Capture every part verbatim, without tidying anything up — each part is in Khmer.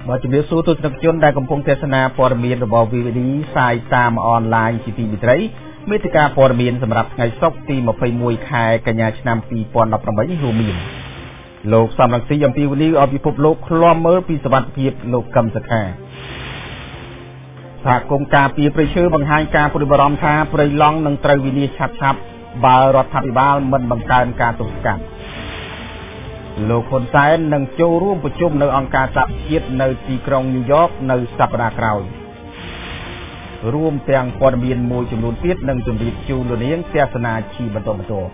បើជំរាបសួរទស្សនិកជនដែលកំពុងទស្សនាព័ត៌មានរបស់ វី វី ឌី ផ្សាយតាមអនឡាញជាទីមេត្រីមេតិការព័ត៌មានសម្រាប់ថ្ងៃសុក្រទីម្ភៃមួយខែកញ្ញាឆ្នាំពីរពាន់ដប់ប្រាំបីរួមមានលោកសំរងស៊ីអំពីវនីឲ្យពិភពលោកឃ្លាំមើលពីសវត្ថិភាពលោកកឹមសុខាសហគមន៍ការពារព្រៃឈើបង្ហាញការព្រួយបារម្ភថាព្រៃឡង់នឹងត្រូវវិនាសឆាប់ឆាប់បើរដ្ឋាភិបាលមិនបង្កើនការទប់ស្កាត់លោកហ៊ុនសែននឹងចូលរួមប្រជុំនៅអង្គការសហជាតិនៅទីក្រុងញូវយ៉កនៅសប្តាហ៍ក្រោយរួមទាំងព័ត៌មានមួយចំនួនទៀតនឹងជម្រាបជូនលោកនាងទស្សនាជាបន្តបន្ទាប់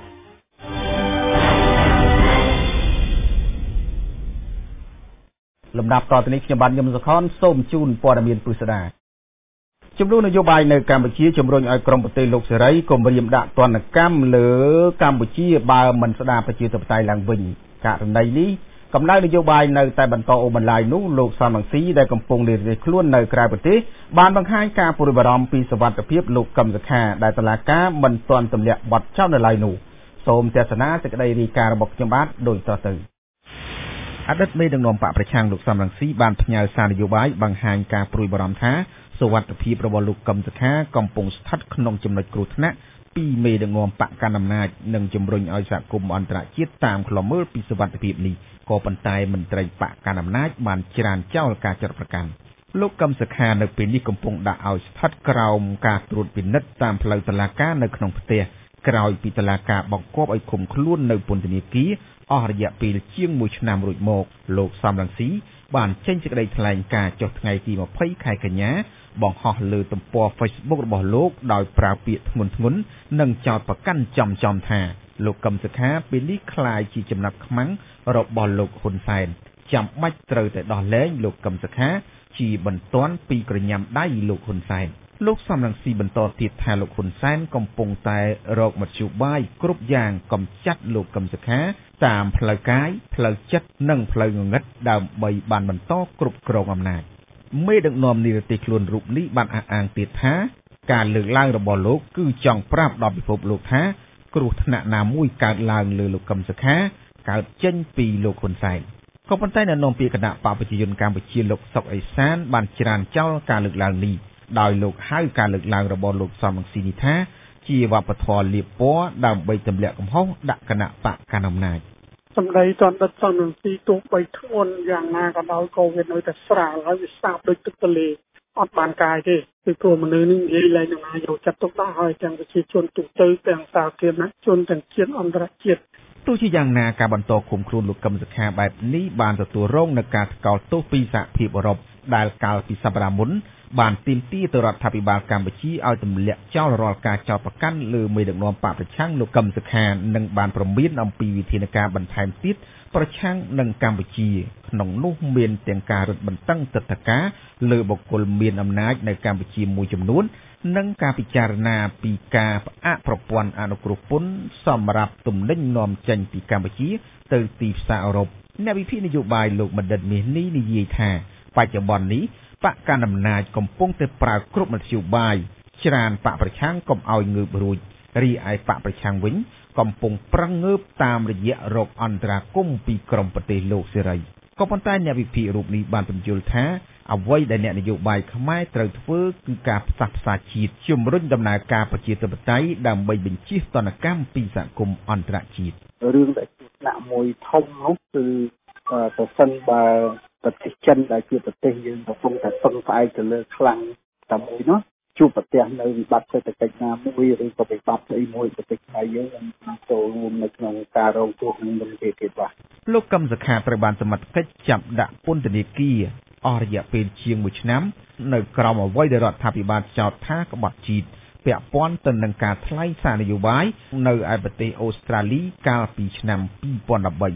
លំដាប់តទៅនេះខ្ញុំបាទញឹមសុខនសូមជូនព័ត៌មានពិស្ដាជំនួសនយោបាយនៅកម្ពុជាជំរុញឲ្យក្រមប្រទេសលោកសេរីគម្រាមដាក់ទណ្ឌកម្មលើកម្ពុជាបើមិនស្ដារប្រជាធិបតេយ្យឡើងវិញករណីនេះកម្ដៅនយោបាយនៅតែបន្តអូសបន្លាយនោះលោកសំរងស៊ីដែលកំពុងលាតត្រខ្លួននៅក្រៅប្រទេសបានបង្ហាញការព្រួយបារម្ភពីសុវត្ថិភាពលោកកឹមសុខាដែលតុលាការមិនទាន់ទម្លាក់បទចោទនៅឡើយនោះសូមទស្សនាសេចក្តីរាយការណ៍របស់ខ្ញុំបាទដូចតទៅអតីតមេដឹកនាំបកប្រឆាំងលោកសំរងស៊ីបានផ្ញើសារនយោបាយបង្ហាញការព្រួយបារម្ភថាសុវត្ថិភាពរបស់លោកកឹមសុខាកំពុងស្ថិតក្នុងចំណុចគ្រោះថ្នាក់ពីមេដឹកនាំបកកណ្ដាលអំណាចនិងជំរុញឲ្យសហគមន៍អន្តរជាតិតាមឃ្លាំមើលពីសុវត្ថិភាពនេះក៏ប៉ុន្តែមន្ត្រីបកកណ្ដាលអំណាចបានច្រានចោលការចាត់ប្រកាន់លោកកឹមសុខានៅពេលនេះកំពុងដាក់ឲ្យស្ថិតក្រោមការត្រួតពិនិត្យតាមផ្លូវតុលាការនៅក្នុងផ្ទះក្រោយពីតុលាការបង្គាប់ឲ្យឃុំខ្លួននៅពន្ធនាគារអស់រយៈពេលជាងមួយឆ្នាំរួចមកលោកសំរងស៊ីបានចេញសេចក្តីថ្លែងការណ៍ចុះថ្ងៃទីម្ភៃខែកញ្ញាបង្ហោះលើទំព័រ Facebook របស់លោកដោយប្រើពាក្យធ្ងន់ធ្ងរនិងចោទប្រកាន់ចំចំថាលោកកឹមសុខាពេលនេះក្លាយជាចំណាប់ខ្មាំងរបស់លោកហ៊ុនសែនចាំបាច់ត្រូវតែដោះលែងលោកកឹមសុខាជាបន្ទាន់ពីក្រញ៉ាំដៃលោកហ៊ុនសែនលោកសំរងស៊ីបន្តទៀតថាលោកហ៊ុនសែនកំពុងតែរកមធ្យោបាយគ្រប់យ៉ាងកំចាត់លោកកឹមសុខាតាមផ្លូវកាយផ្លូវចិត្តនិងផ្លូវងងឹតដើម្បីបានបន្តគ្រប់គ្រងអំណាចមេដឹកនាំនិរទេសខ្លួនរូបនេះបានអះអាងទៀតថាការលើកឡើងរបស់លោកគឺចង់ប្រាប់ដល់ពិភពលោកថាគ្រោះថ្នាក់ណាមួយកើតឡើងលើលោកកឹមសុខាកើតចេញពីលោកហ៊ុនសែនក៏ប៉ុន្តែអ្នកនាំពាក្យគណៈបកប្រជាជនកម្ពុជាលោកសុកអេសានបានច្រានចោលការលើកឡើងនេះដោយលោកហៅការលើកឡើងរបស់លោកសំរងស៊ីនេះថាជាវប្បធម៌លៀបពណ៌ដើម្បីទម្លាក់កំហុសដាក់គណៈបកកណ្ដាលអំណាចសម្ដីតន្តិតសំរងស៊ីទោះបីធ្ងន់យ៉ាងណាក៏ដោយក៏វានៅតែស្រាលហើយវាសាបដូចទឹកទន្លេអត់បានកាយទេពីព្រោះមនុស្សនេះនិយាយឡើងនឹងអាចយកចិត្តទុកដាក់ហើយទាំងប្រជាជនទូទៅទាំងសាធារណជនទាំងជាតិអន្តរជាតិទោះជាយ៉ាងណាការបន្តឃុំខ្លួនលោកកឹមសុខាបែបនេះបានទទួលរងនឹងការថ្កោលទោសពីសហភាពអឺរ៉ុបដែលកាលពីសប្តាហ៍មុនបានទាមទារទៅរដ្ឋាភិបាលកម្ពុជាឲ្យទម្លាក់ចោលរាល់ការចោទប្រកាន់លើមេដឹកនាំបកប្រឆាំងលោកកឹមសុខានិងបានព្រមានអំពីវិធានការបន្ថែមទៀតប្រឆាំងនឹងកម្ពុជាក្នុងនោះមានទាំងការរឹតបន្តឹងទិដ្ឋាការលើបុគ្គលមានអំណាចនៅកម្ពុជាមួយចំនួននិងការពិចារណាពីការផ្អាកប្រព័ន្ធអនុគ្រោះពន្ធសម្រាប់ទំនិញនាំចេញពីកម្ពុជាទៅទីផ្សារអឺរ៉ុបអ្នកវិភាគនយោបាយលោកបណ្ឌិតមាសនេះនិយាយថាបច្ចុប្បន្ននេះបកកណ្ដាលអំណាចកំពុងតែប្រើគ្រប់មធ្យោបាយច្រានបកប្រឆាំងកុំឲ្យងើបរួចរីឯបកប្រឆាំងវិញកំពុងប្រឹងងើបតាមរយៈរកអន្តរាគមន៍ពីក្រមប្រទេសលោកសេរីក៏ប៉ុន្តែអ្នកវិភាគរូបនេះបានបញ្យល់ថាអ្វីដែលអ្នកនយោបាយខ្មែរត្រូវធ្វើគឺការផ្សះផ្សាជាតិជំរុញដំណើរការប្រជាធិបតេយ្យដើម្បីបញ្ជៀសទណ្ឌកម្មពីសហគមន៍អន្តរជាតិរឿងដែលជាថ្នាក់មួយធំនោះគឺប្រសិនបើប្រទេសចិនដែលជាប្រទេសយើងកំពុងតែពឹងផ្អែកទៅលើខ្លាំងតែមួយនោះជួបប្រទះនៅវិបត្តិសេដ្ឋកិច្ចណាមួយឬក៏វិបត្តិស្អីមួយប្រទេសខ្មែរយើងនឹងចូលរួមនៅក្នុងការរងគ្រោះនឹងប្រទេសទៀតបាទលោកកឹមសុខាត្រូវបានសមត្ថកិច្ចចាប់ដាក់ពន្ធនាគារអស់រយៈពេលជាងមួយឆ្នាំនៅក្រោមអ្វីដែលរដ្ឋាភិបាលចោទថាក្បត់ជាតិពាក់ព័ន្ធទៅនឹងការថ្លែងសារនយោបាយនៅឯប្រទេសអូស្ត្រាលីកាលពីឆ្នាំពីរពាន់ដប់បី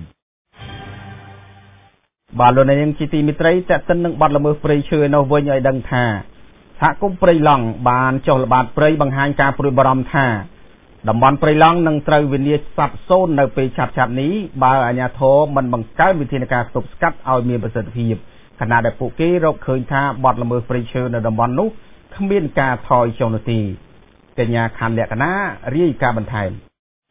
បាទលោកនាងជាទីមេត្រីតេតិននឹងបាត់ល្មើសព្រៃឈើនៅវិញឲ្យដឹងថាសហគមន៍ព្រៃឡង់បានចុះល្បាតព្រៃបង្ហាញការព្រួយបារម្ភថាតំបន់ព្រៃឡង់នឹងត្រូវវិនាសសាបសូន្យនៅពេលឆាប់ៗនេះបើអាជ្ញាធរមិនបង្កើនវិធានការទប់ស្កាត់ឲ្យមានប្រសិទ្ធភាពខណៈដែលពួកគេរកឃើញថាបាត់ល្មើសព្រៃឈើនៅតំបន់នោះគ្មានការថយចុះនោះទេកញ្ញាខាន់លក្ខណារាយការណ៍បន្ថែម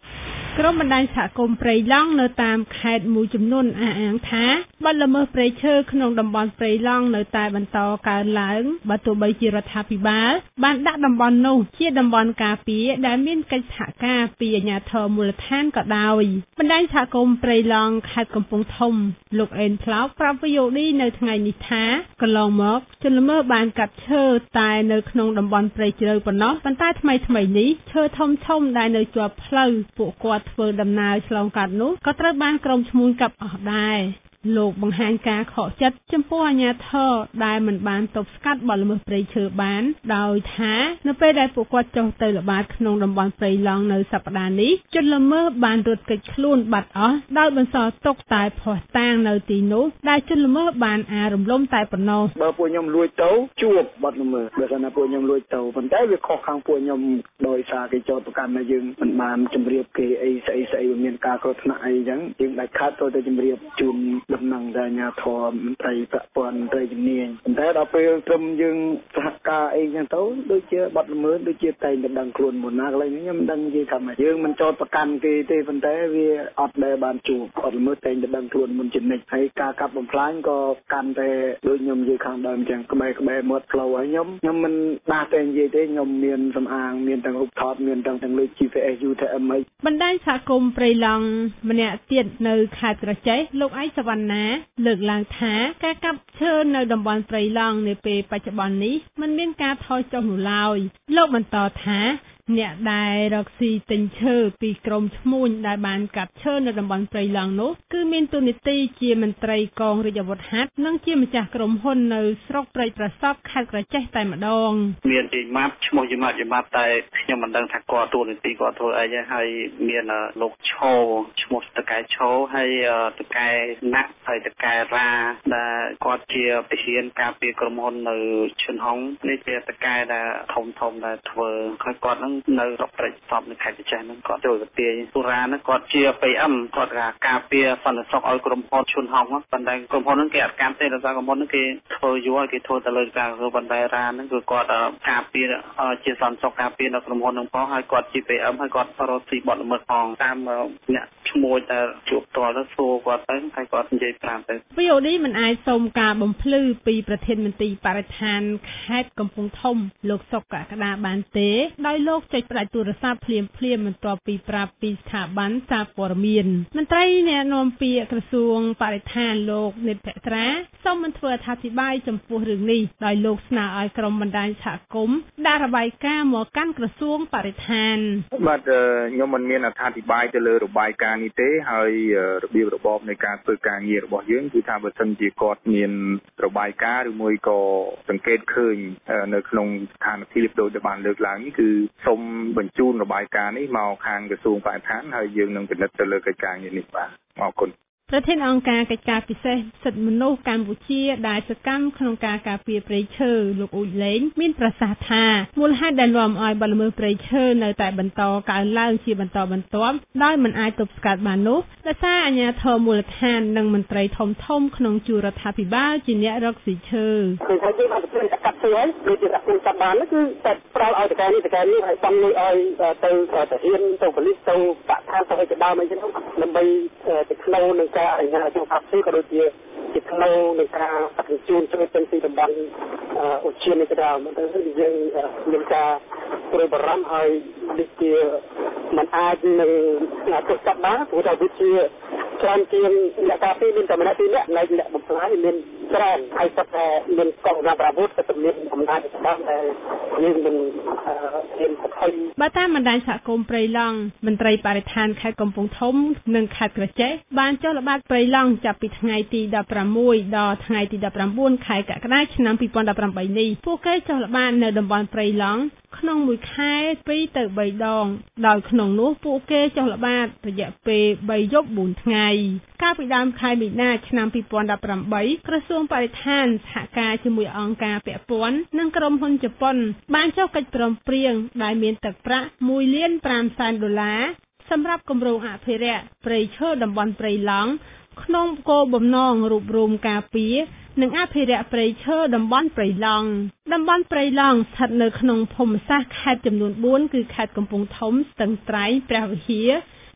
ក្រុមបណ្ដាញសហគមន៍ព្រៃឡង់នៅតាមខេត្តមួយចំនួនអះអាងថាបទល្មើសព្រៃឈើក្នុងតំបន់ព្រៃឡង់នៅតែបន្តកើនឡើងបើទោះបីជារដ្ឋាភិបាលបានដាក់តំបន់នោះជាតំបន់ការពារដែលមានកិច្ចសហការពីអាជ្ញាធរមូលដ្ឋានក៏ដោយបណ្ដាញសហគមន៍ព្រៃឡង់ខេត្តកំពង់ធំលោកអេនផ្លោកប្រាប់ វី អូ ឌី នៅថ្ងៃនេះថាកន្លងមកជនល្មើសបានកាប់ឈើតែនៅក្នុងតំបន់ព្រៃជ្រៅប៉ុណ្ណោះប៉ុន្តែថ្មីថ្មីនេះឈើធំធំដែលនៅជាប់ផ្លូវពួកគាត់ធ្វើដំណើរឆ្លងកាត់នោះក៏ត្រូវបានក្រុមឈ្មួញកាប់អស់ដែរលោកបង្ហាញការខកចិត្តចំពោះអាជ្ញាធរដែលមិនបានទប់ស្កាត់បទល្មើសព្រៃឈើបានដោយថានៅពេលដែលពួកគាត់ចុះទៅល្បាតក្នុងតំបន់ព្រៃឡង់នៅសប្តាហ៍នេះជនល្មើសបានរត់គេចខ្លួនបាត់អស់ដោយបន្សល់ទុកតែភស្តុតាងនៅទីនោះដែលជនល្មើសបានអារំលំតែប៉ុណ្ណោះបើពួកខ្ញុំលួចទៅជួបបទល្មើសបើថាពួកខ្ញុំលួចទៅប៉ុន្តែវាខុសខាងពួកខ្ញុំដោយសារគេចោទប្រកាន់ថាយើងមិនបានជម្រាបគេអីស្អីស្អីមានការគ្រោះថ្នាក់អីចឹងយើងដាច់ខាតទៅទៅជម្រាបជូនដំណឹងទៅអាជ្ញាធរមន្ត្រីប្រព័ន្ធមន្ត្រីជំនាញប៉ុន្តែដល់ពេលត្រឹមយើងសហការអីចឹងទៅដូចជាបទល្មើសដូចជាតែងតែដឹងខ្លួនមុនណាកន្លែងនេះខ្ញុំមិនដឹងនិយាយថាម៉េចយើងមិនចោទប្រកាន់គេទេប៉ុន្តែវាអត់ដែលបានជួបបទល្មើសតែងតែដឹងខ្លួនមុនជានិច្ចហើយការកាប់បំផ្លាញក៏កាន់តែដូចខ្ញុំនិយាយខាងដើមចឹងក្បែរក្បែរមាត់ផ្លូវហើយខ្ញុំខ្ញុំមិនដាស់តែនិយាយទេខ្ញុំមានសំអាងមានទាំងរូបថតមានទាំងទាំងលេខ ជី พี เอส ยู ที เอ็ม អីបណ្ដាញសហគមន៍ព្រៃឡង់ម្នាក់ទៀតនៅខេត្តក្រចេះលោកឯកសវណ្ណាលើកឡើងថាការកាប់ឈើនៅតំបន់ព្រៃឡង់នាពេលបច្ចុប្បន្ននេះមិនមានការថយចុះនោះឡើយលោកបន្តថាអ្នកដែលរកស៊ីទិញឈើពីក្រុមឈ្មួញដែលបានកាប់ឈើនៅតំបន់ព្រៃឡង់នោះគឺមានតួនាទីជាមន្ត្រីកងរាជអាវុធហត្ថនិងជាម្ចាស់ក្រុមហ៊ុននៅស្រុកព្រែកប្រសពខេត្តក្រចេះតែម្ដងមានជាម៉ាប់ឈ្មោះជាម៉ាប់ជាម៉ាប់តែខ្ញុំមិនដឹងថាគាត់តួនាទីគាត់ធ្វើអីទេហើយមានលោកឈោឈ្មោះតកែឈោហើយតកែណាក់ហើយតកែរ៉ាដែលគាត់ជាប្រធានការពារក្រុមហ៊ុននៅឈឿនហុងនេះជាតកែដែលធំធំដែលធ្វើហើយគាត់នឹងនៅស្រុកព្រែកប្រសពនៅខេត្តក្រចេះហ្នឹងគាត់ចូលទៅទាយសុរាហ្នឹងគាត់ជា ពី អឹម គាត់ថាការពារសន្តិសុខឲ្យក្រុមហ៊ុនឈឿនហុងប៉ុន្តែក្រុមហ៊ុនហ្នឹងគេអត់កម្មទេដោយសារក្រុមហ៊ុនហ្នឹងគេធ្វើយូរហើយគេធ្វើទៅលើការធ្វើប៉ុន្តែរ៉ាហ្នឹងគឺគាត់ការពារជាសន្តិសុខការពារនៅក្រុមហ៊ុនហ្នឹងផងហើយគាត់ជា ពី អឹម ហើយគាត់រត់ស៊ីបទល្មើសផងតាមអ្នកឈ្មោះតែជួបតទៅសួរគាត់ទៅហើយគាត់និយាយប្រាប់ទៅវី អូ ឌី មិនអាចសូមការបំភ្លឺពីប្រធានមន្ត្រីបរិស្ថានខេត្តកំពង់ធំលោកសុកកក្តាបានទេដោយលោកចុចផ្ដាច់ទូរស័ព្ទភ្លាមភ្លាមបន្ទាប់ពីប្រាប់ពីស្ថាប័នសារព័ត៌មានមន្ត្រីអ្នកនាំពាក្យក្រសួងបរិស្ថានលោកនិតភក្ត្រាសូមមិនធ្វើអត្ថាធិប្បាយចំពោះរឿងនេះដោយលោកស្នើឲ្យក្រុមបណ្ដាញសហគមន៍ដាក់របាយការណ៍មកកាន់ក្រសួងបរិស្ថានបាទខ្ញុំមិនមានអត្ថាធិប្បាយទៅលើរបាយការណ៍នេះទេហើយរបៀបរបបនៃការធ្វើការងាររបស់យើងគឺថាបើសិនជាគាត់មានរបាយការណ៍ឬមួយក៏សង្កេតឃើញនៅក្នុងស្ថានភាពដូចដែលបានលើកឡើងនេះគឺសូមបញ្ជូនរបាយការណ៍នេះមកខាងក្រសួងបរិស្ថានហើយយើងនឹងពិនិត្យទៅលើកិច្ចការងារនេះបាទអរគុណប្រធានអង្គការកិច្ចការពិសេសសិទ្ធិមនុស្សកម្ពុជាដែលសកម្មក្នុងការការពារព្រៃឈើលោកអ៊ូចលេងមានប្រសាសន៍ថាមូលហេតុដែលនាំឲ្យបទល្មើសព្រៃឈើនៅតែបន្តកើនឡើងជាបន្តបន្ទាប់ដោយមិនអាចទប់ស្កាត់បាននោះដោយសារអាជ្ញាធរមូលដ្ឋាននិងមន្ត្រីធំធំក្នុងជួររដ្ឋាភិបាលជាអ្នករកស៊ីឈើគឺថាយើងអាចទៅកាត់ឈើហើយដូចជាដាក់គុំចាប់បានគឺតែប្រោលឲ្យតកែនេះតកែនេះហើយបំលុយឲ្យទៅទៅហ៊ានទៅប៉ូលីសទៅបាក់ឋានទៅឲ្យដើមអីចឹងដើម្បីទៅក្នុងនឹងការអញ្ញាជូនអាស៊ីក៏ដូចជាជាក្នុងនឹងការបញ្ជូនជួយទៅទីតំបន់ឧទ្យាននេះក៏ដោយតែយើងមានការព្រួយបារម្ភហើយដូចជាมันអាចនឹងទស្សនបានព្រោះថាវាជាច្រើនជាងអ្នកការពារមានតែម្នាក់ពីរនាក់នៅអ្នកបំផ្លាញមានច្រើនហើយគាត់តែមានកងកម្លាំងប្រវត្តិក៏មានអំណាចស្ដាប់តែយើងមិនមានស្ថិតបើតាមបណ្ដាញសហគមន៍ព្រៃឡង់មន្ត្រីបរិស្ថានខេត្តកំពង់ធំនិងខេត្តក្រចេះបានចុះល្បាតព្រៃឡង់ចាប់ពីថ្ងៃទីដប់ប្រាំមួយដល់ថ្ងៃទីដប់ប្រាំបួនខែកក្កដាឆ្នាំពីរពាន់ដប់ប្រាំបីនេះពួកគេចុះល្បាតនៅតំបន់ព្រៃឡង់ក្នុងមួយខែពីរទៅបីដងដោយក្នុងនោះពួកគេចុះល្បាតរយៈពេលបីយប់បួនថ្ងៃកាលពីដើមខែមីនាឆ្នាំពីរពាន់ដប់ប្រាំបីក្រសួងបរិស្ថានសហការជាមួយអង្គការពាក់ព័ន្ធនិងក្រុមហ៊ុនជប៉ុនបានចុះកិច្ចព្រមព្រៀងដែលមានទឹកប្រាក់មួយលានប្រាំសែនដុល្លារសម្រាប់គម្រោងអភិរក្សព្រៃឈើតំបន់ព្រៃឡង់ក្នុងគោលបំណងរួបរวมការពារនិងអភិរក្សព្រៃឈើតំបន់ព្រៃឡង់តំបន់ព្រៃឡង់ស្ថិតនៅក្នុងភូមិសាស្ត្រខេត្តចំនួនបួនគឺខេត្តកំពង់ធំស្ទឹងត្រែងព្រះវិហារ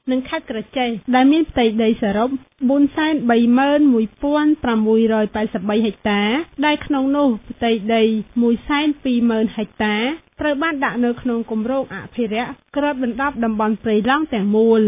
និងខេត្តក្រចេះដែលមានផ្ទៃដីសរុប បួនសែនបីម៉ឺនមួយពាន់ប្រាំមួយរយប៉ែតសិបបី ហិកតាដែលក្នុងនោះផ្ទៃដីមួយសែនពីរម៉ឺនហិកតាត្រូវបានដាក់នៅក្នុងគម្រោងអភិរក្សគ្របដណ្ដប់តំបន់ព្រៃឡង់ទាំងមូល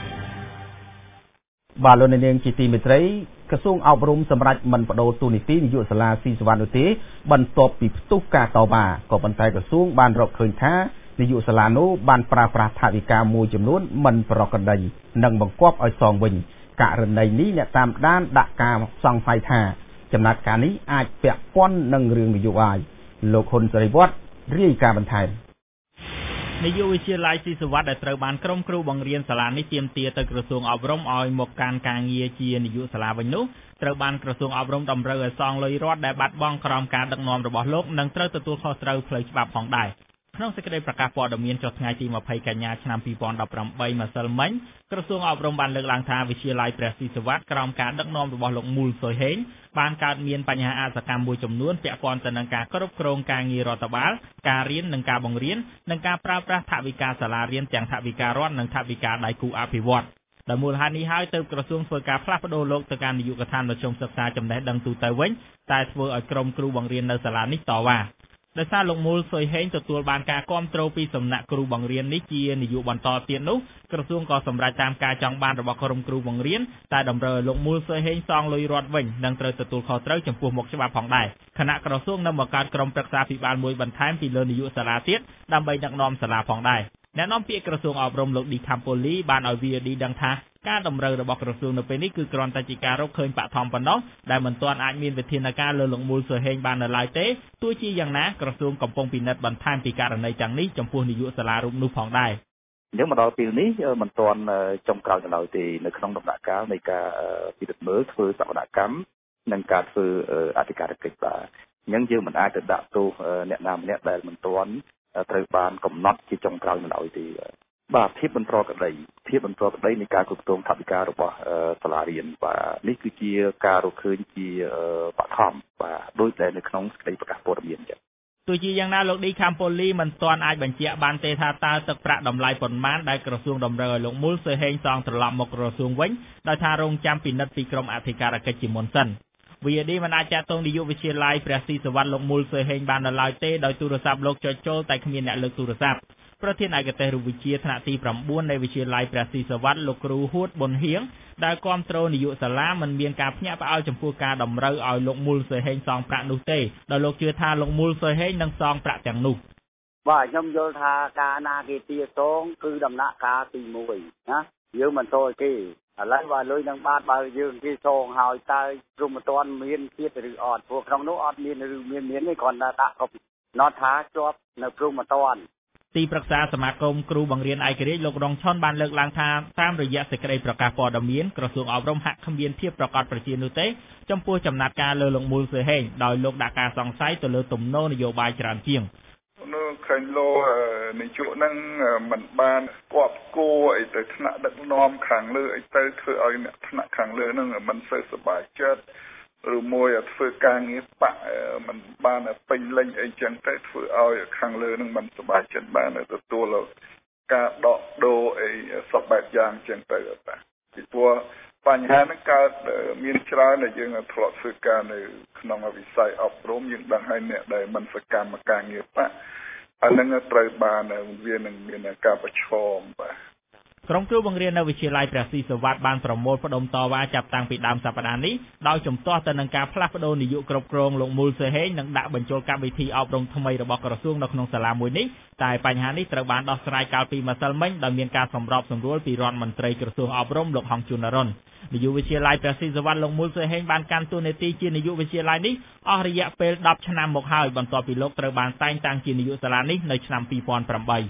បាទលោកនាងជាទីមេត្រីក្រសួងអប់រំសម្រាប់មិនបដូរទូនីតិនាយកសាលាស៊ីសវណ្ណនោះទេបន្ទាប់ពីផ្ទុះការតវ៉ាក៏ប៉ុន្តែក្រសួងបានរកឃើញថានាយកសាលានោះបានប្រើប្រាស់ថវិកាមួយចំនួនមិនប្រក្រតីនិងបង្គាប់ឲ្យសងវិញករណីនេះអ្នកតាមដានដាក់ការសង្ស័យថាចំណាត់ការនេះអាចពាក់ព័ន្ធនឹងរឿងនយោបាយលោកហ៊ុនសេរីវត្តរាយការណ៍បន្ថែមនាយកវិទ្យាល័យស៊ីសវត្តដែលត្រូវបានក្រុមគ្រូបង្រៀនសាលានេះទាមទារទៅក្រសួងអប់រំឲ្យមកកាន់ការងារជានាយកសាលាវិញនោះត្រូវបានក្រសួងអប់រំតម្រូវឲ្យសងលុយរដ្ឋដែលបាត់បង់ក្រោមការដឹកនាំរបស់លោកនិងត្រូវទទួលខុសត្រូវផ្លូវច្បាប់ផងដែរក្នុងសេចក្តីប្រកាសព័ត៌មានចុះថ្ងៃទីម្ភៃកញ្ញាឆ្នាំពីរពាន់ដប់ប្រាំបីម្សិលមិញក្រសួងអប់រំបានលើកឡើងថាវិទ្យាល័យព្រះស៊ីសវត្តក្រោមការដឹកនាំរបស់លោកមូលសុយហេងបានកើតមានបញ្ហាអសកម្មមួយចំនួនពាក់ព័ន្ធទៅនឹងការគ្រប់គ្រងការងាររដ្ឋបាលការរៀននិងការបង្រៀននិងការប្រើប្រាស់ថវិកាសាលារៀនទាំងថវិការដ្ឋនិងថវិកាដៃគូអភិវឌ្ឍន៍ដោយមូលហេតុនេះហើយទើបក្រសួងធ្វើការផ្លាស់ប្តូរលោកទៅកាន់នាយកដ្ឋានមធ្យមសិក្សាចំណេះដឹងទូទៅវិញតែធ្វើឲ្យក្រុមគ្រូបង្រៀននៅសាលានេះតវ៉ាដោយសារលោកមូលសុយហេងទទួលបានការគាំទ្រពីសំណាក់គ្រូបង្រៀននេះជានាយកបន្តទៀតនោះក្រសួងក៏សម្រេចតាមការចង់បានរបស់ក្រុមគ្រូបង្រៀនតែតម្រូវឲ្យលោកមូលសុយហេងសងលុយរដ្ឋវិញនិងត្រូវទទួលខុសត្រូវចំពោះមុខច្បាប់ផងដែរគណៈក្រសួងនឹងបង្កើតក្រុមប្រឹក្សាភិបាលមួយបន្ថែមពីលើនាយកសាលាទៀតដើម្បីដឹកនាំសាលាផងដែរអ្នកនាំពាក្យក្រសួងអប់រំលោកឌីខាំពូលីបានឲ្យ វី អូ ឌី ដឹងថាការតម្រូវរបស់ក្រសួងនៅពេលនេះគឺគ្រាន់តែជាការរកឃើញបឋមប៉ុណ្ណោះដែលមិនទាន់អាចមានវិធានការលើលោកមូលសុយហេងបាននៅឡើយទេទោះជាយ៉ាងណាក្រសួងកំពុងពិនិត្យបន្ថែមពីករណីទាំងនេះចំពោះនាយកសាលារូបនោះផងដែរអញ្ចឹងមកដល់ពេលនេះមិនទាន់ចុងក្រោយនៅឡើយទេនៅក្នុងដំណាក់កាលនៃការពិនិត្យមើលធ្វើសវនកម្មនិងការធ្វើអធិការកិច្ចបាទអញ្ចឹងយើងមិនអាចទៅដាក់ទោសអ្នកណាម្នាក់ដែលមិនទាន់ត្រូវបានកំណត់ជាចុងក្រោយនៅឡើយទេបាទភាពមិនប្រក្រតីភាពមិនប្រក្រតីនៃការគ្រប់គ្រងថវិការបស់សាលារៀនបាទនេះគឺជាការរកឃើញជាបឋមបាទដោយតែនៅក្នុងសេចក្តីប្រកាសព័ត៌មានចឹងទោះជាយ៉ាងណាលោកឌីខាំពូលីមិនទាន់អាចបញ្ជាក់បានទេថាតើទឹកប្រាក់តម្លៃប៉ុន្មានដែលក្រសួងតម្រូវឲ្យលោកមូលសុយហេងសងត្រឡប់មកក្រសួងវិញដោយថារងចាំពិនិត្យពីក្រុមអធិការកិច្ចជាមុនសិន វី អូ ឌី មិនអាចចាត់ទងនាយកវិទ្យាល័យព្រះស៊ីសវត្តលោកមូលសុយហេងបាននៅឡើយទេដោយទូរស័ព្ទលោកចុចចូលតែគ្មានអ្នកលើកទូរស័ព្ទប្រធានឯកទេសរូបវិទ្យាថ្នាក់ទីប្រាំបួននៃវិទ្យាល័យព្រះស៊ីសវត្តលោកគ្រូហួតប៊ុនហៀងដែលគាំទ្រនាយកសាលាមិនមានការភ្ញាក់ផ្អើលចំពោះការតម្រូវឲ្យលោកមូលសុយហេងសងប្រាក់នោះទេដោយលោកជឿថាលោកមូលសុយហេងនឹងសងប្រាក់ទាំងនោះបាទខ្ញុំយល់ថាការណាគេទាសងគឺដំណាក់កាលទីមួយណាយើងមិនទោសគេឥឡូវបើលុយនឹងបាត់បើយើងគេសងហើយតើព្រមមិនទាន់មានទៀតឬអត់ព្រោះក្នុងនោះអត់មានឬមានមានទេគ្រាន់តែដាក់កុំណត់ថាជាប់នៅព្រមមិនទាន់ទីប្រឹក្សាសមាគមគ្រូបង្រៀនឯករាជ្យលោករងឆុនបានលើកឡើងថាតាមរយៈសេចក្តីប្រកាសព័ត៌មានក្រសួងអប់រំហាក់គ្មានភាពប្រកបប្រជានោះទេចំពោះចំណាត់ការលើលោកមូលសុយហេងដោយលោកដាក់ការសង្ស័យទៅលើទំនោរនយោបាយច្រើនជាងនៅឃើញលោនាយកនឹងមិនបានគាប់គោអីទៅថ្នាក់ដឹកនាំខាងលើអីទៅធ្វើឲ្យអ្នកថ្នាក់ខាងលើនឹងមិនសូវសប្បាយចិត្តឬមួយធ្វើការងារបាក់មិនបានពេញលេញអីចឹងទៅធ្វើឲ្យខាងលើនឹងមិនសប្បាយចិត្តបានទទួលការដកដូរអីសពបែបយ៉ាងចឹងទៅបាទពីព្រោះបញ្ហាហ្នឹងកើតមានច្រើនដែលយើងធ្លាប់ធ្វើការនៅក្នុងវិស័យអប់រំយើងដឹងហើយអ្នកដែលមិនសកម្មការងារបាក់អាហ្នឹងត្រូវបានវានឹងមានការប្រឈមបាទក្រុមគ្រូបង្រៀននៅវិទ្យាល័យព្រះស៊ីសវត្តបានប្រមូលផ្ដុំតវ៉ាចាប់តាំងពីដើមសប្តាហ៍នេះដោយជំទាស់ទៅនឹងការផ្លាស់ប្ដូរនាយកគ្រប់គ្រងលោកមូលសុយហេងនិងដាក់បញ្ចូលកម្មវិធីអប់រំថ្មីរបស់ក្រសួងនៅក្នុងសាលាមួយនេះតែបញ្ហានេះត្រូវបានដោះស្រាយកាលពីម្សិលមិញដោយមានការសម្របសម្រួលពីរដ្ឋមន្ត្រីក្រសួងអប់រំលោកហងជុននរុននាយកវិទ្យាល័យព្រះស៊ីសវត្តលោកមូលសុយហេងបានកាន់តួនាទីជានាយកវិទ្យាល័យនេះអស់រយៈពេលដប់ឆ្នាំមកហើយបន្ទាប់ពីលោកត្រូវបានតែងតាំងជានាយកសាលានេះនៅឆ្នាំពីរពាន់ប្រាំបី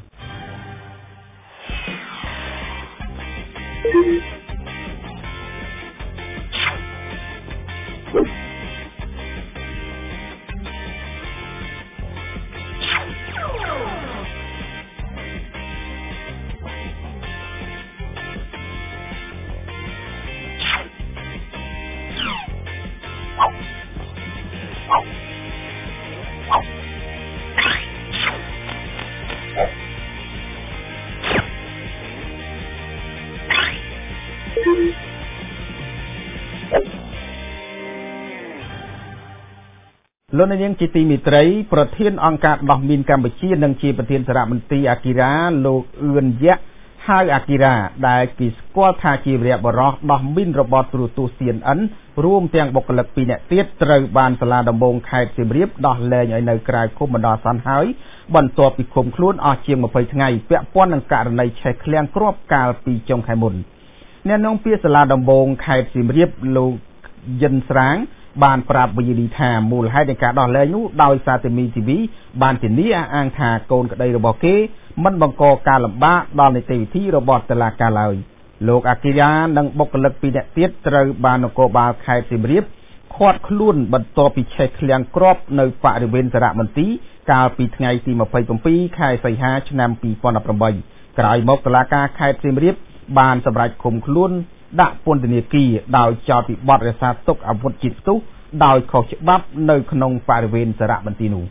លោកនាងជាទីមេត្រីប្រធានអង្គការដោះមីនកម្ពុជានិងជាប្រធានសារមន្ត្រីអាគីរ៉ាលោកអឿនយៈហៅអាគីរ៉ាដែលគេស្គាល់ថាជាវីរបុរសដោះមីនរបស់ទូរទស្សន៍ C N N រួមទាំងបុគ្គលិកពីរនាក់ទៀតត្រូវបានសាលាដំបងខេត្តសៀមរាបដោះលែងឲ្យនៅក្រៅឃុំបណ្ដោះអាសន្នហើយបន្ទាប់ពីឃុំខ្លួនអស់ជាង20ថ្ងៃពាក់ព័ន្ធនឹងករណីឆេះឃ្លាំងគ្រាប់កាលពីចុងខែមុនអ្នកនាំពាក្យសាលាដំបងខេត្តសៀមរាបលោកយិនស្រាងបានប្រាប់វិទ្យុនេះថាមូលហេតុនៃការដោះលែងនោះដោយសារតែមីធីវីបានធានាអះអាងថាកូនក្តីរបស់គេមិនបង្កការលំបាកដល់នីតិវិធីរបស់តុលាការឡើយលោកអាគីរ៉ានិងបុគ្គលិកពីរនាក់ទៀតត្រូវបាននគរបាលខេត្តសៀមរាបឃាត់ខ្លួនបន្ទាប់ពីឆេះឃ្លាំងគ្រាប់នៅបរិវេណសារមន្ទីរកាលពីថ្ងៃទី27ខែសីហាឆ្នាំ2018ក្រោយមកតុលាការខេត្តសៀមរាបបានសម្រេចឃុំខ្លួនដាក់ពន្ធនាគារដោយចោទពីបទរក្សាទុកអាវុធជាតិផ្ទុះដោយខុសច្បាប់នៅក្នុងបរិវេណសារមន្ទីរនោះ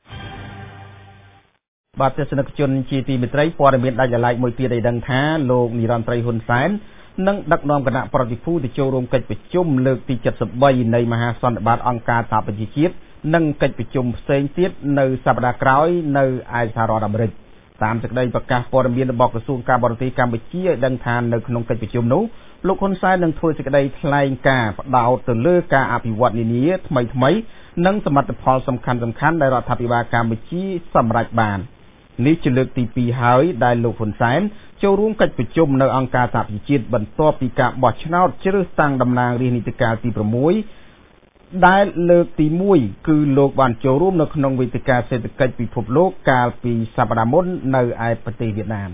បាទទស្សនិកជនជាទីមេត្រីព័ត៌មានដាច់ដោយឡែកមួយទៀតឲ្យដឹងថាលោកនិរន្តរីហ៊ុនសែននឹងដឹកនាំគណៈប្រតិភូទៅចូលរួមកិច្ចប្រជុំលើកទីเจ็ดสิบสามនៃមហាសន្និបាតអង្គការសហប្រជាជាតិនិងកិច្ចប្រជុំផ្សេងទៀតនៅសប្តាហ៍ក្រោយនៅឯសហរដ្ឋអាមេរិកតាមសេចក្តីប្រកាសព័ត៌មានរបស់ក្រសួងការបរទេសកម្ពុជាឲ្យដឹងថានៅក្នុងកិច្ចប្រជុំនោះលោកហ៊ុនសែននឹងធ្វើសេចក្តីថ្លែងការណ៍ផ្ដោតទៅលើការអភិវឌ្ឍនានាថ្មីថ្មីនិងសមិទ្ធផលសំខាន់សំខាន់ដែលរដ្ឋាភិបាលកម្ពុជាសម្រេចបាននេះជាលើកទីពីរហើយដែលលោកហ៊ុនសែនចូលរួមកិច្ចប្រជុំនៅអង្គការសហប្រជាជាតិបន្ទាប់ពីការបោះឆ្នោតជ្រើសតាំងតំណាងរាស្ត្រនីតិកាលទីsáuដែលលើកទីមួយគឺលោកបានចូលរួមនៅក្នុងវេទិកាសេដ្ឋកិច្ចពិភពលោកកាលពីសប្តាហ៍មុននៅឯប្រទេសវៀតណាម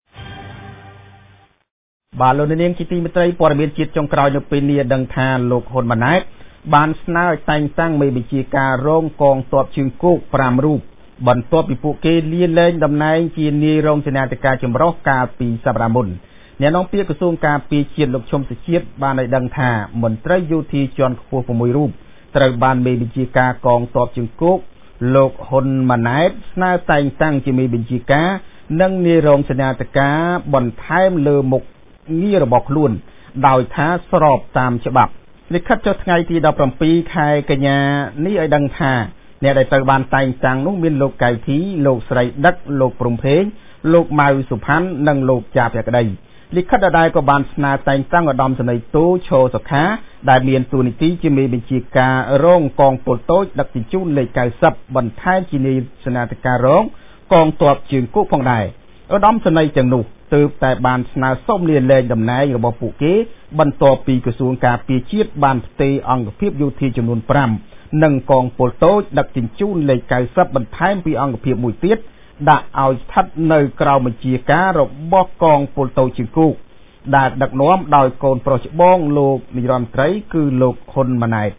បាទលោកនាងជាទីមេត្រីព័ត៌មានជាតិចុងក្រោយនៅពេលនេះដឹងថាលោកហ៊ុនម៉ាណែតបានស្នើឲ្យតែងតាំងមេបញ្ជាការរងកងទ័ពជើងគោកfiveរូបបន្ទាប់ពីពួកគេលាលែងតំណែងជានាយរងសេនាធិការចម្រុះកាលពីសប្តាហ៍មុនអ្នកនាំពាក្យក្រសួងការពារជាតិលោកឈុំសុជាតិបានឲ្យដឹងថាមន្ត្រីយោធាជាន់ខ្ពស់sixរូបត្រូវបានមេបញ្ជាការកងទ័ពជើងគោកលោកហ៊ុនម៉ាណែតស្នើតែងតាំងជាមេបញ្ជាការនិងនាយរងសេនាធិការបន្ថែមលើមុខងាររបស់ខ្លួនដោយថាស្របតាមច្បាប់លិខិតចុះថ្ងៃទីseventeenខែកញ្ញានេះឲ្យដឹងថាអ្នកដែលត្រូវបានតែងតាំងនោះមានលោកកៃធីលោកស្រីដឹកលោកព្រំភេងលោកម៉ៅសុផាន់និងលោកចាភក្តីលិខិតដដែលក៏បានស្នើតែងតាំងឧត្តមសេនីយ៍តូឈោសុខាដែលមានតួនាទីជាមេបញ្ជាការរងកងពលតូចដឹកជញ្ជូនលេខninetyបន្ថែមជានាយសេនាធិការរងកងទ័ពជើងគោកផងដែរឧត្តមសេនីយ៍ទាំងនោះទើបតែបានស្នើសុំលាលែងតំណែងរបស់ពួកគេបន្ទាប់ពីក្រសួងការពារជាតិបានផ្ទេរអង្គភាពយោធាចំនួនfiveនិងកងពលតូចដឹកជញ្ជូនលេខninetyបន្ថែមពីអង្គភាពមួយទៀតដាក់ឲ្យស្ថិតនៅក្រៅបញ្ជាការរបស់កងពលតូចជើងគោកដែលដឹកនាំដោយកូនប្រុសច្បងលោកនាយរដ្ឋមន្ត្រីគឺលោកហ៊ុនម៉ាណែត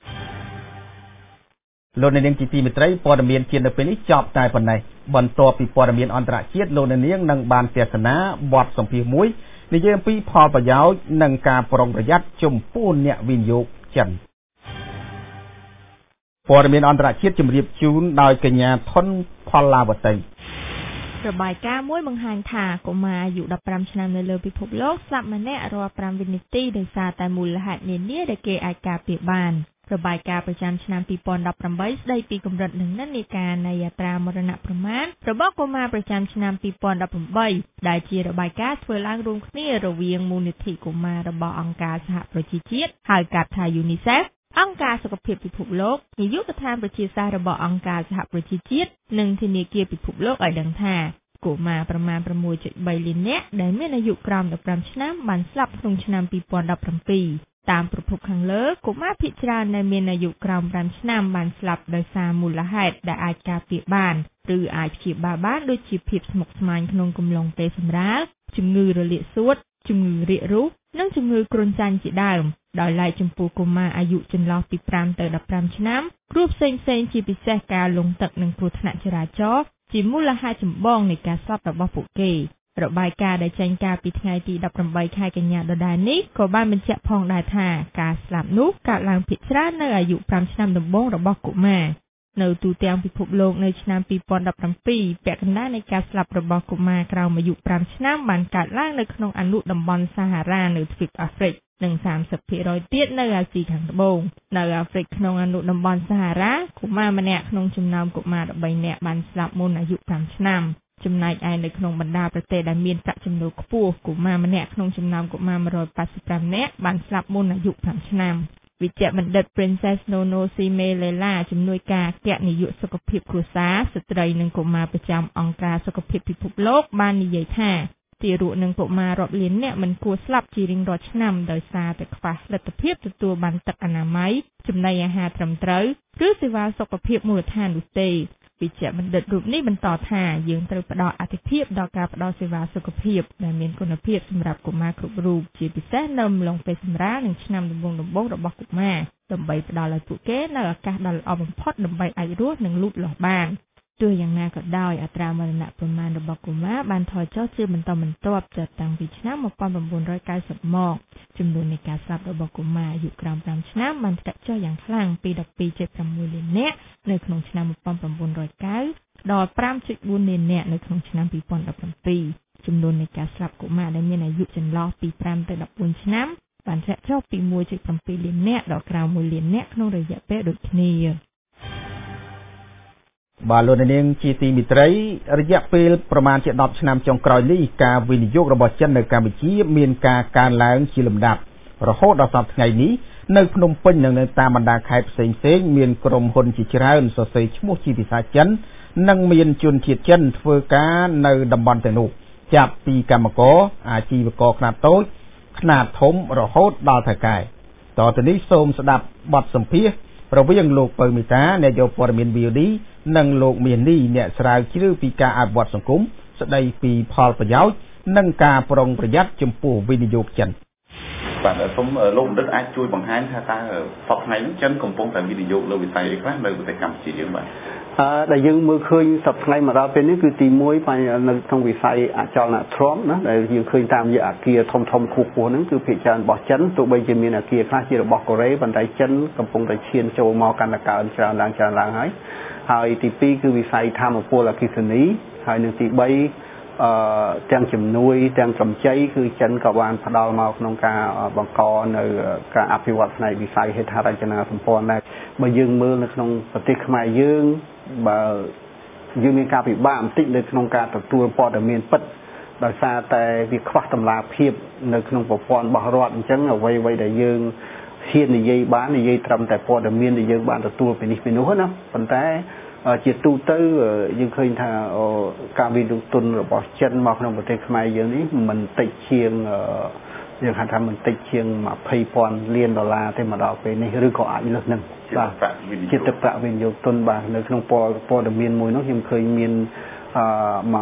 លោកនាងជាទីមេត្រីព័ត៌មានជាតិនៅពេលនេះចប់តែប៉ុណ្ណេះបន្ទាប់ពីព័ត៌មានអន្តរជាតិលោកនាងនឹងបានទស្សនាបទសម្ភាសន៍មួយនិយាយអំពីផលប្រយោជន៍និងការប្រុងប្រយ័ត្នចំពោះអ្នកវិនិយោគចិនព័ត៌មានអន្តរជាតិជម្រាបជូនដោយកញ្ញាថុនផលឡាវតីរបាយការណ៍មួយបង្ហាញថាកុមារអាយុfifteenឆ្នាំនៅលើពិភពលោកស្លាប់ម្នាក់រាល់fiveវិនាទីដោយសារតែមូលហេតុនានាដែលគេអាចការពារបានរបាយការណ៍ប្រចាំឆ្នាំtwenty eighteenស្ដីពីកម្រិតនិងនិន្នាការនៃអត្រាមរណប្រមាណរបស់កុមារប្រចាំឆ្នាំtwenty eighteenដែលជារបាយការណ៍ធ្វើឡើងរួមគ្នារវាងមូលនិធិកុមាររបស់អង្គការសហប្រជាជាតិហៅកាត់ថា UNICEF អង្គការសុខភាពពិភពលោកនាយកដ្ឋានប្រជាសាស្ត្ររបស់អង្គការសហប្រជាជាតិនិងធនាគារពិភពលោកឲ្យដឹងថាកុមារប្រមាណsix point threeលាននាក់ដែលមានអាយុក្រោមfifteenឆ្នាំបានស្លាប់ក្នុងឆ្នាំtwenty seventeenតាមប្រភពខាងលើកុមារភាគច្រើនដែលមានអាយុក្រោមfiveឆ្នាំបានស្លាប់ដោយសារមូលហេតុដែលអាចការពារបានឬអាចព្យាបាលបានដូចជាភាពស្មុគស្មាញក្នុងកំឡុងពេលសម្រាលជំងឺរលាកសួតជំងឺរាគរូសនិងជំងឺគ្រុនចាញ់ជាដើមដោយឡែកចំពោះកុមារអាយុចន្លោះពីfiveទៅfifteenឆ្នាំគ្រោះផ្សេងៗជាពិសេសការលង់ទឹកនិងគ្រោះថ្នាក់ចរាចរណ៍ជាមូលហេតុចម្បងនៃការស្លាប់របស់ពួកគេរបាយការណ៍ដែលចេញកាលពីថ្ងៃទីeighteenខែកញ្ញាដដែលនេះក៏បានបញ្ជាក់ផងដែរថាការស្លាប់នោះកើតឡើងភាគច្រើននៅអាយុfiveឆ្នាំដំបូងរបស់កុមារនៅទូទាំងពិភពលោកនៅឆ្នាំtwenty seventeenពាក់កណ្ដាលនៃការស្លាប់របស់កុមារក្រោមអាយុfiveឆ្នាំបានកើតឡើងនៅក្នុងអនុតំបន់សាហារ៉ានៅទ្វីបអាហ្វ្រិកនិងសាមសិបភាគរយទៀតនៅអាស៊ីខាងត្បូងនៅអាហ្វ្រិកក្នុងអនុតំបន់សាហារ៉ាកុមារម្នាក់ក្នុងចំណោមកុមារដប់បីនាក់បានស្លាប់មុនអាយុប្រាំឆ្នាំចំណែកឯនៅក្នុងបណ្ដាប្រទេសដែលមានប្រាក់ចំណូលខ្ពស់កុមារម្នាក់ក្នុងចំណោមកុមារមួយរយប៉ាសិបប្រាំនាក់បានស្លាប់មុនអាយុប្រាំឆ្នាំវិជ្ជបណ្ឌិត Princess Nono Simelela ជំនួយការអគ្គនាយកសុខភាពគ្រួសារស្ត្រីនិងកុមារប្រចាំអង្គការសុខភាពពិភពលោកបាននិយាយថាទារកនិងកុមាររាប់លាននាក់មិនគួរស្លាប់ជារៀងរាល់ឆ្នាំដោយសារតែខ្វះលទ្ធភាពទទួលបានទឹកអនាម័យចំណីអាហារត្រឹមត្រូវឬសេវាសុខភាពមូលដ្ឋាននោះទេវិជ្ជបណ្ឌិតរូបនេះបន្តថាយើងត្រូវផ្ដល់អាទិភាពដល់ការផ្ដល់សេវាសុខភាពដែលមានគុណភាពសម្រាប់កុមារគ្រប់រូបជាពិសេសនៅអំឡុងពេលសម្រាលនិងឆ្នាំដំបូងៗរបស់កុមារដើម្បីផ្ដល់ឲ្យពួកគេនៅឱកាសដ៏ល្អបំផុតដើម្បីអាចរស់និងលូតលាស់បានទោះយ៉ាងណាក៏ដោយអត្រាមរណៈប្រមាណរបស់កុមារបានថយចុះជាបន្តបន្ទាប់ចាប់តាំងពីឆ្នាំmột nghìn chín trăm chín mươiមកចំនួននៃការស្លាប់របស់កុមារអាយុក្រោមប្រាំឆ្នាំបានធ្លាក់ចុះយ៉ាងខ្លាំងពីដប់ពីរចុចប្រាំមួយលាននាក់នៅក្នុងឆ្នាំmột nghìn chín trăm chín mươiដល់ប្រាំចុចបួនលាននាក់នៅក្នុងឆ្នាំពីរពាន់ដប់ប្រាំពីរចំនួននៃការស្លាប់កុមារដែលមានអាយុចន្លោះពីប្រាំទៅដប់បួនឆ្នាំបានធ្លាក់ចុះពីមួយចុចប្រាំពីរលាននាក់ដល់ក្រោមមួយលាននាក់ក្នុងរយៈពេលដូចគ្នាបាទលោកនាងជាទីមិត្តរីរយៈពេលប្រមាណជាដប់ឆ្នាំចុងក្រោយនេះការវិនិយោគរបស់ចិននៅកម្ពុជាមានការកើនឡើងជាលំដាប់រហូតដល់សប្តាហ៍ថ្ងៃនេះនៅភ្នំពេញនិងនៅតាមបណ្ដាខេត្តផ្សេងៗមានក្រុមហ៊ុនជាច្រើនសរសេរឈ្មោះជាភាសាចិននិងមានជនជាតិចិនធ្វើការនៅតំបន់ទាំងនោះចាប់ពីកម្មករអាជីវករខ្នាតតូចខ្នាតធំរហូតដល់ថៅកែតទៅនេះសូមស្ដាប់បទសម្ភាសន៍រវាងលោកពៅមេតាអ្នកយកព័ត៌មាន វី អូ ឌី និងលោកមាននីអ្នកស្រាវជ្រាវពីការអភិវឌ្ឍសង្គមស្ដីពីផលប្រយោជន៍និងការប្រុងប្រយ័ត្នចំពោះវិនិយោគចិនបាទសូមលោកបណ្ឌិតអាចជួយបង្ហាញថាតើសប្តាហ៍ថ្ងៃនេះចិនកំពុងតែវិនិយោគលើវិស័យអីខ្លះនៅប្រទេសកម្ពុជាយើងបាទអឺដែលយើងមើលឃើញសប្តាហ៍ថ្ងៃមកដល់ពេលនេះគឺទីមួយនៅក្នុងវិស័យអចលនទ្រព្យណាដែលយើងឃើញតាមរយៈអគារធំធំខ្ពស់ៗហ្នឹងគឺភាគច្រើនរបស់ចិនទោះបីជាមានអគារខ្លះជារបស់កូរ៉េប៉ុន្តែចិនកំពុងតែឈានចូលមកកាន់តែកើនច្រើនឡើងច្រើនឡើងហើយហើយទីពីរគឺវិស័យធម្មពលអគ្គិសនីហើយនិងទីបីអឺទាំងជំនួយទាំងកម្ចីគឺចិនក៏បានផ្ដល់មកក្នុងការបង្កនៅការអភិវឌ្ឍផ្នែកវិស័យហេដ្ឋារចនាសម្ព័ន្ធដែរបើយើងមើលនៅក្នុងប្រទេសខ្មែរយើងបើយើងមានការពិបាកបន្តិចនៅក្នុងការទទួលព័ត៌មានពិតដោយសារតែវាខ្វះតម្លាភាពនៅក្នុងប្រព័ន្ធរបស់រដ្ឋអញ្ចឹងអ្វីៗដែលយើងហ៊ាននិយាយបាននិយាយត្រឹមតែព័ត៌មានដែលយើងបានទទួលពីនេះពីនោះណាប៉ុន្តែជាទូទៅយើងឃើញថាការវិនិយោគទុនរបស់ចិនមកក្នុងប្រទេសខ្មែរយើងនេះមិនតិចជាងយើងហៅថាមិនតិចជាងยี่สิบពាន់លានដុល្លារទេមកដល់ពេលនេះឬក៏អាចលើសនឹងបាទជាទឹកប្រាក់វិនិយោគទុនបាទនៅក្នុងព័ត៌មានមួយនោះខ្ញុំឃើញមានអឺ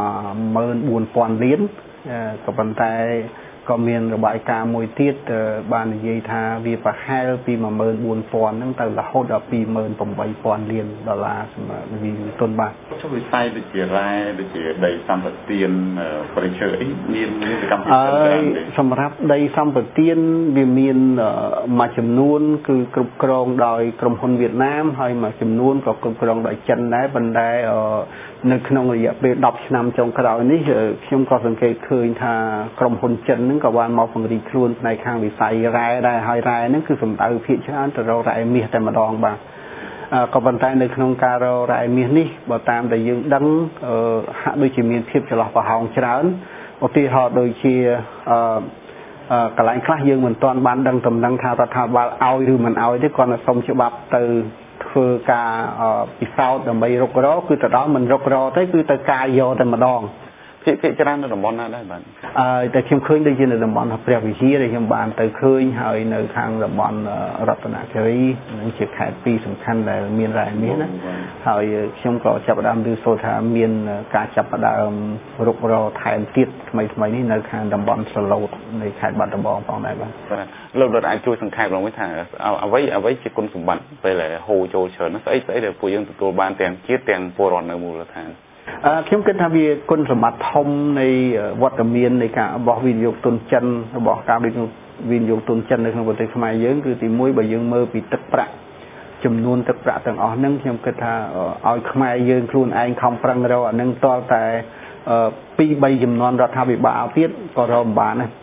một nghìn bốn trămលានក៏ប៉ុន្តែក៏មានរបាយការណ៍មួយទៀតបាននិយាយថាវាប្រហែលពីmột nghìn bốn trămហ្នឹងទៅរហូតដល់two eight thousandលានដុល្លារសម្រាប់វិនិយោគទុនបាទចុះវិស័យដូចជារ៉ែដូចជាដីសម្បត្តិប្រជើអីមានមានសកម្មភាពច្រើនទេសម្រាប់ដីសម្បត្តិវាមានមួយចំនួនគឺគ្រប់គ្រងដោយក្រុមហ៊ុនវៀតណាមហើយមួយចំនួនក៏គ្រប់គ្រងដោយចិនដែរប៉ុន្តែនៅក្នុងរយៈពេលtenឆ្នាំចុងក្រោយនេះខ្ញុំក៏សង្កេតឃើញថាក្រុមហ៊ុនចិនហ្នឹងក៏បានមកពង្រីកខ្លួនផ្នែកខាងវិស័យរ៉ែដែរហើយរ៉ែហ្នឹងគឺសំដៅភាគច្រើនទៅរករ៉ែមាសតែម្ដងបាទក៏ប៉ុន្តែនៅក្នុងការរករ៉ែមាសនេះបើតាមតែយើងដឹងហាក់ដូចជាមានភាពចន្លោះប្រហោងច្រើនឧទាហរណ៍ដូចជាអឺកន្លែងខ្លះយើងមិនទាន់បានដឹងតំណែងថារដ្ឋាភិបាលឲ្យឬមិនឲ្យទេគាត់តែសុំច្បាប់ទៅធ្វើការពិសោធន៍ដើម្បីរុករកគឺទៅដល់មិនរុករកទេគឺទៅការយកតែម្ដងភាគភាគច្រើននៅតំបន់ណាដែរបាទអឺតែខ្ញុំឃើញដូចជានៅតំបន់ព្រះវិហារដែលខ្ញុំបានទៅឃើញហើយនៅខាងតំបន់រតនគិរីនឹងជាខេត្តពីរសំខាន់ដែលមានរ៉ែមាសណាហើយខ្ញុំក៏ចាប់ផ្ដើមឮសូរថាមានការចាប់ផ្ដើមរុករកថែមទៀតថ្មីថ្មីនេះនៅខាងតំបន់ស្លូតនៃខេត្តបាត់ដំបងផងដែរបាទបាទលោករដ្ឋអាចជួយសង្ខេបឡើងវិញថាអ្វីអ្វីជាគុណសម្បត្តិពេលដែលហូរចូលច្រើនស្អីស្អីដែលពួកយើងទទួលបានទាំងជាតិទាំងពលរដ្ឋនៅមូលដ្ឋានអឺខ្ញុំគិតថាវាគុណសម្បត្តិធំនៃវត្តមាននៃការរបស់វិនិយោគទុនចិនរបស់ការវិនិយោគទុនចិននៅក្នុងប្រទេសខ្មែរយើងគឺទីមួយបើយើងមើលពីទឹកប្រាក់ចំនួនទឹកប្រាក់ទាំងអស់ហ្នឹងខ្ញុំគិតថាឲ្យខ្មែរយើងខ្លួនឯងខំប្រឹងរកអានឹងតលតែពីរបីចំនួនរដ្ឋាភិបាលទៀតក៏រកមិនបានដែរ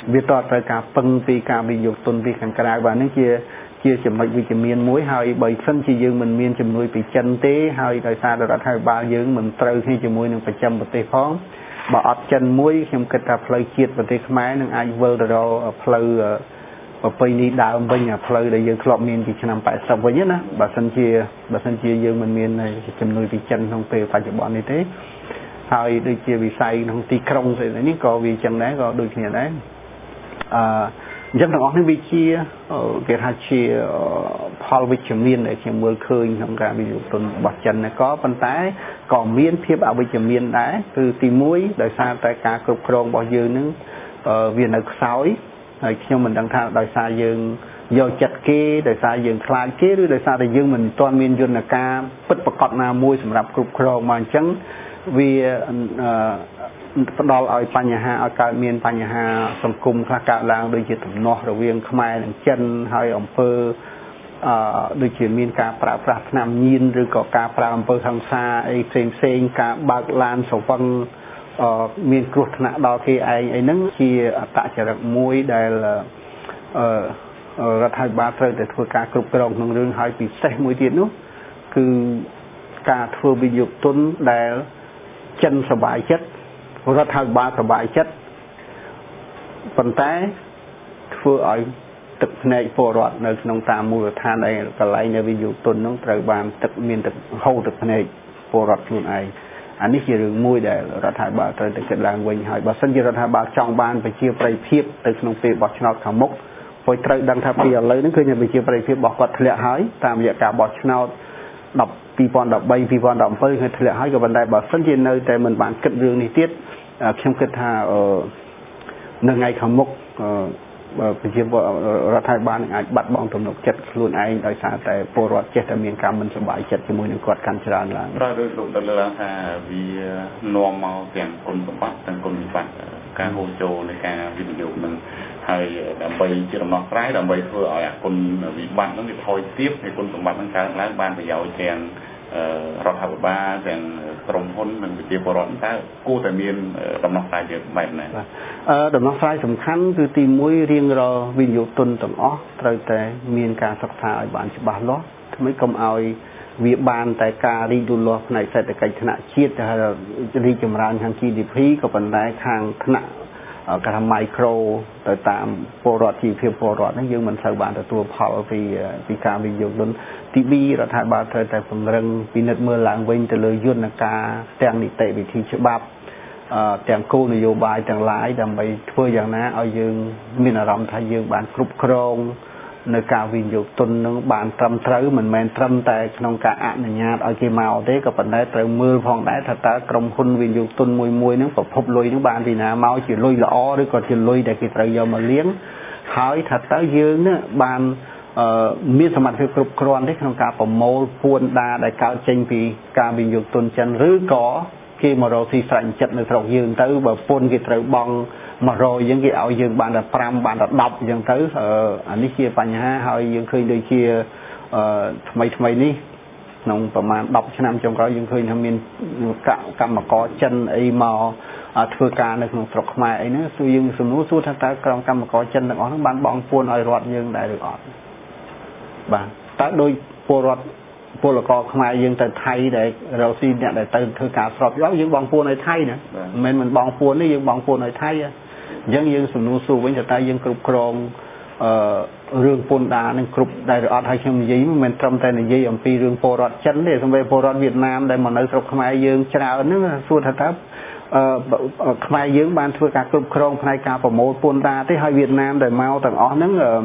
វាតទៅការពឹងពីការវិនិយោគទុនពីខាងក្រៅបាទនេះជាជាចំណុចវិជ្ជមានមួយហើយបើសិនជាយើងមិនមានជំនួយពីចិនទេហើយដោយសាររដ្ឋាភិបាលយើងមិនត្រូវគ្នាជាមួយនឹងប្រចាំប្រទេសផងបើអត់ចិនមួយខ្ញុំគិតថាផ្លូវជាតិប្រទេសខ្មែរនឹងអាចវិលទៅរកផ្លូវប្រពៃណីដើមវិញអាផ្លូវដែលយើងធ្លាប់មានពីឆ្នាំប៉ែតសិបវិញណាបើសិនជាបើសិនជាយើងមិនមានជំនួយពីចិនក្នុងពេលបច្ចុប្បន្ននេះទេហើយដូចជាវិស័យក្នុងទីក្រុងស្អីនេះក៏វាចឹងដែរក៏ដូចគ្នាដែរអឺអញ្ចឹងទាំងអស់នេះវាជាគេថាជាផលវិជ្ជមានដែលខ្ញុំមើលឃើញក្នុងការវិនិយោគទុនរបស់ចិនក៏ប៉ុន្តែក៏មានភាពអវិជ្ជមានដែរគឺទីមួយដោយសារតែការគ្រប់គ្រងរបស់យើងនឹងវានៅខ្សោយហើយខ្ញុំមិនដឹងថាដោយសារយើងយកចិត្តគេដោយសារយើងខ្លាចគេឬដោយសារតែយើងមិនទាន់មានយន្តការពិតប្រាកដណាមួយសម្រាប់គ្រប់គ្រងមកអញ្ចឹងវាផ្ដល់ឲ្យបញ្ហាឲ្យកើតមានបញ្ហាសង្គមខ្លះកើតឡើងដូចជាទំនាស់រវាងខ្មែរនិងចិនហើយអំពើអឺដូចជាមានការប្រើប្រាស់ថ្នាំញៀនឬក៏ការប្រើអំពើហិង្សាអីផ្សេងផ្សេងការបើកឡានស្រវឹងអឺមានគ្រោះថ្នាក់ដល់គេឯងអីហ្នឹងជាអត្តចរិតមួយដែលអឺរដ្ឋាភិបាលត្រូវតែធ្វើការគ្រប់គ្រងក្នុងរឿងហើយពិសេសមួយទៀតនោះគឺការធ្វើវិនិយោគទុនដែលចិនសប្បាយចិត្តរដ្ឋាភិបាលសប្បាយចិត្តប៉ុន្តែធ្វើឲ្យទឹកភ្នែកពលរដ្ឋនៅក្នុងតាមមូលដ្ឋានឯកន្លែងនៃវិនិយោគទុននោះត្រូវបានទឹកមានទឹកហូរទឹកភ្នែកពលរដ្ឋខ្លួនឯងអានេះជារឿងមួយដែលរដ្ឋាភិបាលត្រូវតែគិតឡើងវិញហើយបើសិនជារដ្ឋាភិបាលចង់បានប្រជាប្រិយភាពទៅក្នុងពេលបោះឆ្នោតខាងមុខព្រោះត្រូវដឹងថាពីឥឡូវនេះគឺប្រជាប្រិយភាពរបស់គាត់ធ្លាក់ហើយតាមរយៈការបោះឆ្នោតពីរពាន់ដប់បី ពីរពាន់ដប់bảyគឺធ្លាក់ហើយក៏ប៉ុន្តែបើសិនជានៅតែមិនបានគិតរឿងនេះទៀតខ្ញុំគិតថានៅថ្ងៃខាងមុខប្រជារដ្ឋាភិបាលនឹងអាចបាត់បង់ទំនុកចិត្តខ្លួនឯងដោយសារតែពលរដ្ឋចេះតែមានការមិនសប្បាយចិត្តជាមួយនឹងគាត់កាន់ច្រើនឡើងប្រហែលលោកដល់ឡើងថាវានាំមកទាំងគុណសម្បត្តិទាំងគុណវិបត្តិការហូរចូលនៃការវិនិយោគនឹងហើយដើម្បីជាដំណោះស្រាយដើម្បីធ្វើឲ្យគុណវិបត្តិនឹងវាថយទាបហើយគុណសម្បត្តិនឹងកើនឡើងបានប្រយោជន៍ទាំងរដ្ឋាភិបាលទាំងក្រុមហ៊ុននិងប្រជាពលរដ្ឋតើគួរតែមានដំណោះស្រាយជាបែបណាអឺដំណោះស្រាយសំខាន់គឺទីមួយរៀងរាល់វិនិយោគទុនទាំងអស់ត្រូវតែមានការសិក្សាឲ្យបានច្បាស់លាស់ធ្វើម៉េចកុំឲ្យវាបានតែការរីកលូតលាស់ផ្នែកសេដ្ឋកិច្ចថ្នាក់ជាតិហើយរីកចម្រើនខាង ជី ឌី ភី ក៏ប៉ុន្តែខាងថ្នាក់គេថា micro ទៅតាមពលរដ្ឋជីវភាពពលរដ្ឋហ្នឹងយើងមិនសូវបានទទួលផលពីពីការវិនិយោគទុនទីពីររដ្ឋាភិបាលត្រូវតែពង្រឹងពិនិត្យមើលឡើងវិញទៅលើយន្តការទាំងនីតិវិធីច្បាប់ទាំងគោលនយោបាយទាំងឡាយដើម្បីធ្វើយ៉ាងណាឲ្យយើងមានអារម្មណ៍ថាយើងបានគ្រប់គ្រងនៅការវិនិយោគទុននឹងបានត្រឹមត្រូវមិនមែនត្រឹមតែក្នុងការអនុញ្ញាតឲ្យគេមកទេក៏ប៉ុន្តែត្រូវមើលផងដែរថាតើក្រុមហ៊ុនវិនិយោគទុនមួយមួយនឹងប្រភពលុយនឹងបានពីណាមកជាលុយល្អឬក៏ជាលុយដែលគេត្រូវយកមកលាងហើយថាតើយើងនឹងបានមានសមត្ថភាពគ្រប់គ្រាន់ទេក្នុងការប្រមូលពួនដាដែលកើតចេញពីការវិនិយោគទុនចិនឬក៏គេមករកស៊ីស្រាច់ចិត្តនៅស្រុកយើងទៅបើពុនគេត្រូវបង់một rồi những cái ao dương bạn là pram bạn là đọc dân tới anh ấy chiaបញ្ហាហើយយើងឃើញដូចជាថ្មីថ្មីនេះក្នុងប្រមាណដប់ឆ្នាំចុងក្រោយយើងឃើញថាមានកម្មករចិនអីមកធ្វើការនៅក្នុងស្រុកខ្មែរអីហ្នឹងសួរយើងសំណួរសួរថាតើក្រុមកម្មករចិនទាំងអស់ហ្នឹងបានបងពួនឲ្យរដ្ឋយើងដែរឬអត់បាទតើដោយពលរដ្ឋពលករខ្មែរយើងទៅថៃដែលរកស៊ីអ្នកដែលទៅធ្វើការស្របច្បាប់យើងបងពួនឲ្យថៃណាមិនមែនមិនបងពួនទេយើងបងពួនឲ្យថៃអញ្ចឹងយើងសំណួរសួរវិញថាតើយើងគ្រប់គ្រងអឺរឿងពន្ធដារនឹងគ្រប់ដែលអត់ឲ្យខ្ញុំនិយាយមិនមែនត្រឹមតែនិយាយអំពីរឿងពលរដ្ឋចិនទេសូម្បីពលរដ្ឋវៀតណាមដែលមកនៅស្រុកខ្មែរយើងច្រើនហ្នឹងសួរថាតើអឺខ្មែរយើងបានធ្វើការគ្រប់គ្រងផ្នែកការប្រមូលពន្ធដារទេហើយវៀតណាមដែលមកទាំងអស់ហ្នឹងអឺ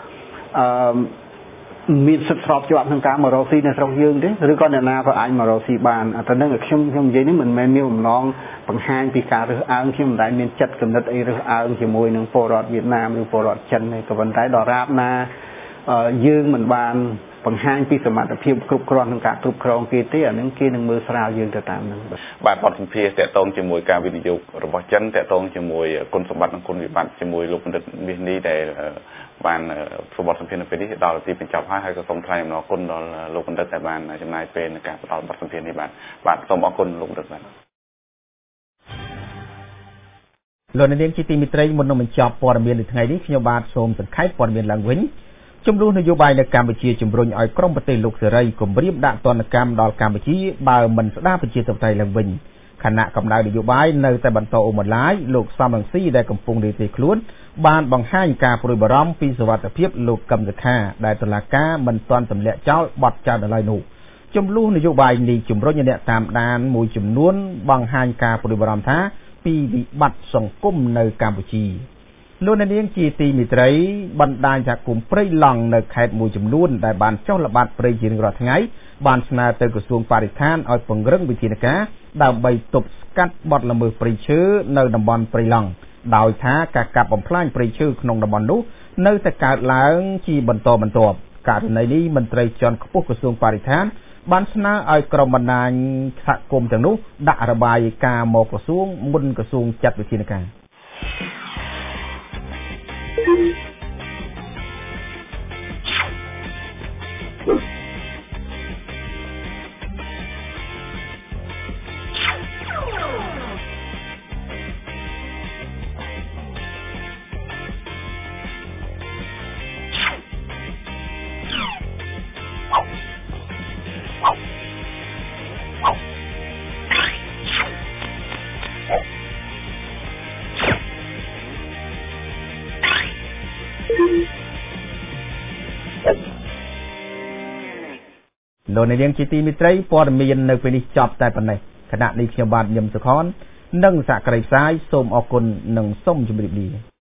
មានសិទ្ធិស្របច្បាប់ក្នុងការមករកស៊ីនៅស្រុកយើងទេឬក៏អ្នកណាក៏អាចមករកស៊ីបានអាទៅនឹងខ្ញុំខ្ញុំនិយាយនេះមិនមែនមានបំណងបង្ហាញពីការរើសអើងខ្ញុំមិនដែលមានចិត្តកំណត់អីរើសអើងជាមួយនឹងពលរដ្ឋវៀតណាមឬពលរដ្ឋចិនទេក៏ប៉ុន្តែដល់រាបណាយើងមិនបានបង្ហាញពីសមត្ថភាពគ្រប់គ្រាន់ក្នុងការគ្រប់គ្រងគេទេអានឹងគេនឹងមើលស្រាលយើងទៅតាមនឹងបាទបទសម្ភាសន៍តកតងជាមួយការវិនិយោគរបស់ចិនតកតងជាមួយគុណសម្បត្តិនិងគុណវិបត្តិជាមួយលោកបណ្ឌិតមាសនេះដែលបានធ្វើបទសម្ភាសន៍នៅពេលនេះដល់ទីបញ្ចប់ហើយហើយក៏សូមថ្លែងអំណរគុណដល់លោកបណ្ឌិតដែលបានចំណាយពេលในការផ្ដល់បទសម្ភាសន៍នេះបាទបាទសូមអរគុណលោកបណ្ឌិតបាទលោកនាងជាទីមេត្រីមុននឹងបញ្ចប់ព័ត៌មាននៅថ្ងៃនេះខ្ញុំបាទសូមសង្ខេបព័ត៌មានឡើងវិញជំនួសនយោបាយនៅកម្ពុជាជំរុញឲ្យក្រមប្រទេសលោកសេរីគម្រាមដាក់ទណ្ឌកម្មដល់កម្ពុជាបើមិនស្ដារប្រជាធិបតេយ្យឡើងវិញខណៈកម្ដៅនយោបាយនៅតែបន្តអូសបន្លាយលោកសំរងស៊ីដែលកំពុងរីករាយខ្លួនបានបង្ហាញការព្រួយបារម្ភពីសុវត្ថិភាពលោកកឹមសុខាដែលតុលាការមិនទាន់ទម្លាក់ចោលបទចោទដល់ឡើយនោះចំនួននយោបាយនេះជំរុញឲ្យអ្នកតាមដានមួយចំនួនបង្ហាញការព្រួយបារម្ភថាពីវិបត្តិសង្គមនៅកម្ពុជាលោកនាងជាទីមេត្រីបណ្ដាញសហគមន៍ព្រៃឡង់នៅខេត្តមួយចំនួនដែលបានចុះល្បាតព្រៃជារៀងរាល់ថ្ងៃបានស្នើទៅក្រសួងបរិស្ថានឲ្យពង្រឹងវិធានការដើម្បីទប់ស្កាត់បទល្មើសព្រៃឈើនៅតំបន់ព្រៃឡង់ដោយថាការកាប់បំផ្លាញព្រៃឈើក្នុងតំបន់នោះនៅតែកើតឡើងជាបន្តបន្ទាប់ករណីនេះមន្ត្រីជាន់ខ្ពស់ក្រសួងបរិស្ថានបានស្នើឲ្យក្រុមបណ្ដាញសហគមន៍ទាំងនោះដាក់របាយការណ៍មកក្រសួងមុនក្រសួងចាត់វិធានការលោកនាងជាទីមេត្រីព័ត៌មាននៅពេលនេះចប់តែប៉ុណ្ណេះគណៈនេះខ្ញុំបាទញឹមសុខននិងសហការីផ្សាយសូមអរគុណនិងសូមជម្រាបលា